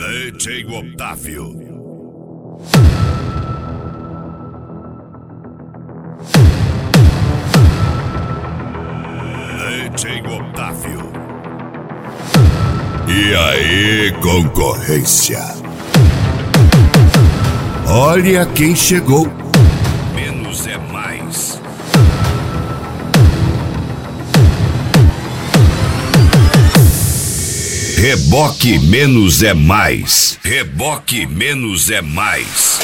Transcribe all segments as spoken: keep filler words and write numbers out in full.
D J Otávio. D J Otávio. E aí, concorrência? Olha quem chegou. Menos é mais. Reboque menos é mais. Reboque menos é mais.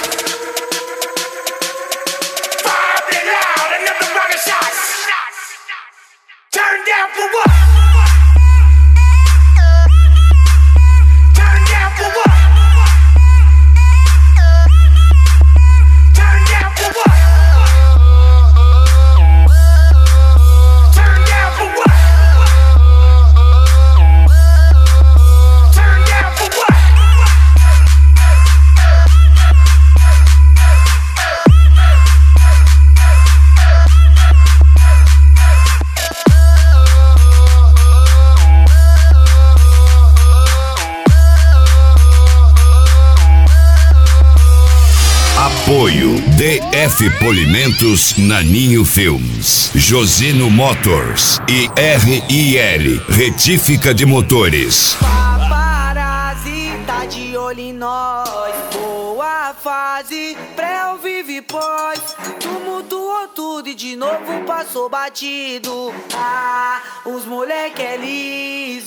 Apoio D F Polimentos, Naninho Filmes, Josino Motors e R I L, Retífica de Motores. Paparazzi tá de olho em nós. Boa fase, pré ao vive pós. Tumultuou tudo e de novo passou batido. Ah, os moleque é liso.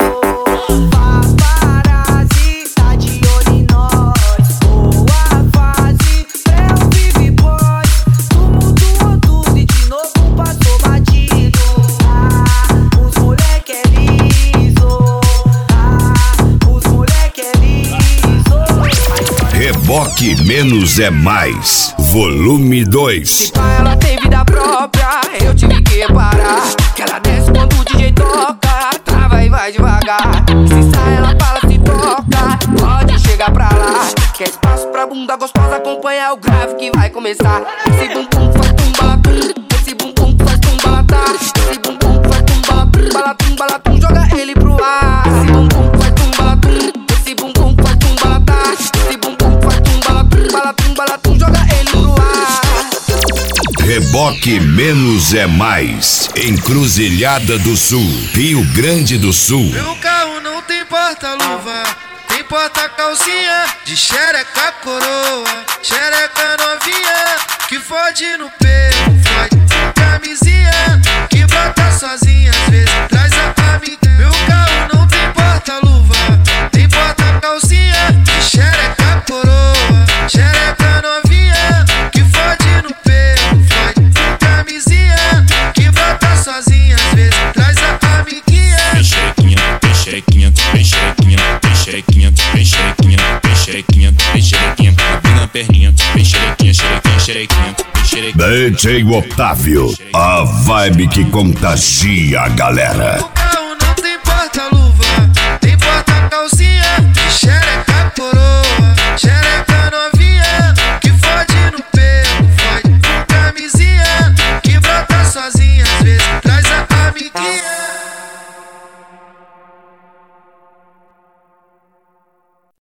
Paparazzi tá de olho em nós. Reboque menos é mais. Volume dois. Se pá, ela tem vida própria, eu tive que reparar que ela desce quando o D J toca, trava e vai devagar. Se sai, ela fala, se toca, pode chegar pra lá. Quer espaço pra bunda gostosa, acompanha o grave que vai começar. Esse bumbum faz tum-balatum, esse bumbum faz tum-balatá. Esse bumbum faz tum-balatum, balatum, balatum, joga ele pro ar. Esse bumbum faz tum-balatum, esse bumbum faz tum-balatá. Esse bumbum faz tum-balatum, balatum, balatum, joga ele pro ar. Reboque menos é mais. Encruzilhada do Sul, Rio Grande do Sul. Meu carro não tem porta-luva, tem porta-calcinha, de xereca coroa, xereca novinha, que fode no peito, fode camisinha, que bota sozinha, às vezes traz a amiga. Meu carro não tem porta-luva, tem porta-calcinha, de xereca coroa, xereca novinha, que fode no peito, fode camisinha, que bota sozinha, às vezes traz a amiguinha. Vem xerequinha, vem xerequinha, vem xerequinha, vem xerequinha, vem xerequinha, vem xerequinha, vem xerequinha, abrindo a perninha, vem xerequinha, xerequinha, xerequinha, vem xerequinha. D J Otávio, a vibe que contagia a galera.